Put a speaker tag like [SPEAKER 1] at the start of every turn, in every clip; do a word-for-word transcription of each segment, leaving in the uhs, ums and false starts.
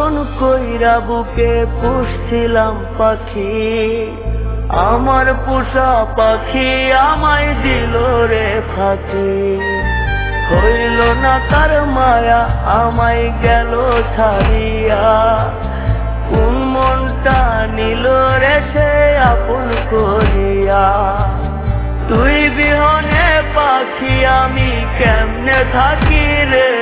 [SPEAKER 1] আপন কইরা বুকে পুষছিলাম পাখি, আমার পোষা পাখি আমায় দিল রে ফাঁকি। হইল না তার মায়া আমায় গেল ছাড়িয়া, কোন মনটা নিল রে সে আপন করিয়া। তুই বিহনে পাখি আমি কেমনে থাকি রে,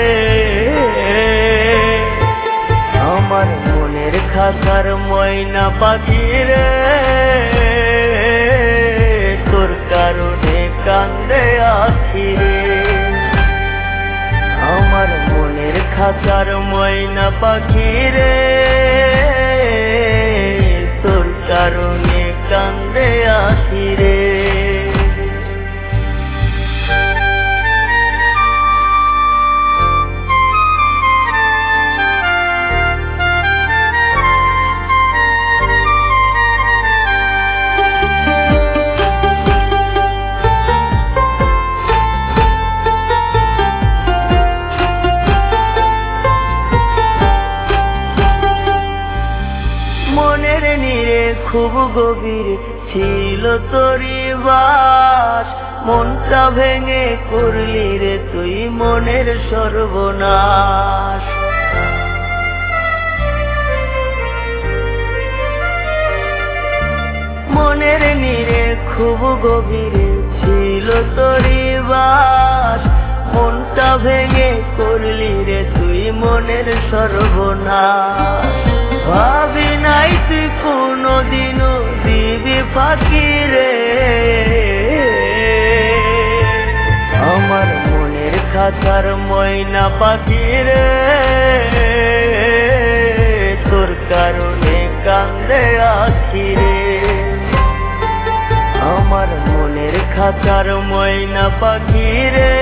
[SPEAKER 1] আমার মনের খাতার ময়না পাখি রে, তোর কারণে কান্দে আছি রে। আমার মনের খাতার ময়না পাখি রে, তোর কারণে কান্দে আছি রে। মনের নীরে খুব গভীর ছিল তোরি বাস, মনটা ভেঙে করলি রে তুই মনের সর্বনাশ। মনের নীরে খুব গভীর ছিল তোরি বাস, মনটা ভেঙে করলি রে তুই মনের সর্বনাশ। ভাবি নাই তুই কোনদিনও দিবি ফাঁকি রে, আমার মনের খাতার ময়না পাখি রে, তোর কারণে কান্দে আছি রে। আমার মনের খাতার ময়না পাখি রে,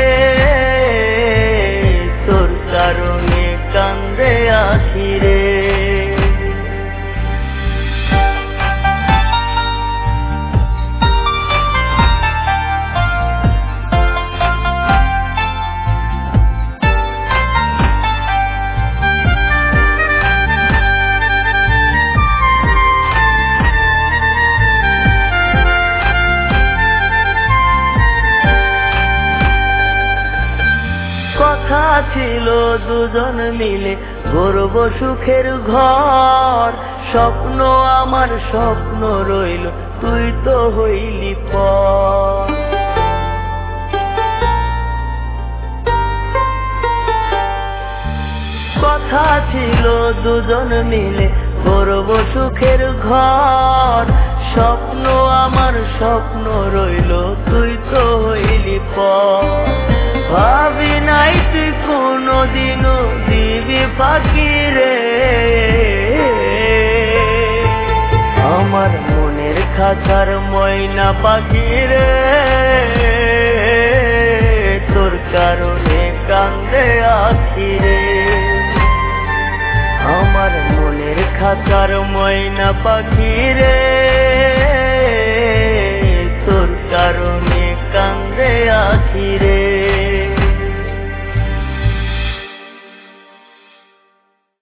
[SPEAKER 1] তোর কারণে কান্দে আছি রে। কথা ছিল দুজন মিলে গড়ব সুখের ঘর, স্বপ্ন আমার স্বপ্ন রইল তুই তো হইলি পর। কথা ছিল দুজন মিলে গড়ব সুখের ঘর, স্বপ্ন আমার স্বপ্ন রইল তুই তো হইলি পর। ভাবি নাই তুই কোনদিনও দিবি ফাঁকি রে, আমার মনের খাতার ময়না পাখি রে, তোর কারণে কান্দে আছি রে। আমার মনের খাতার ময়না পাখি রে,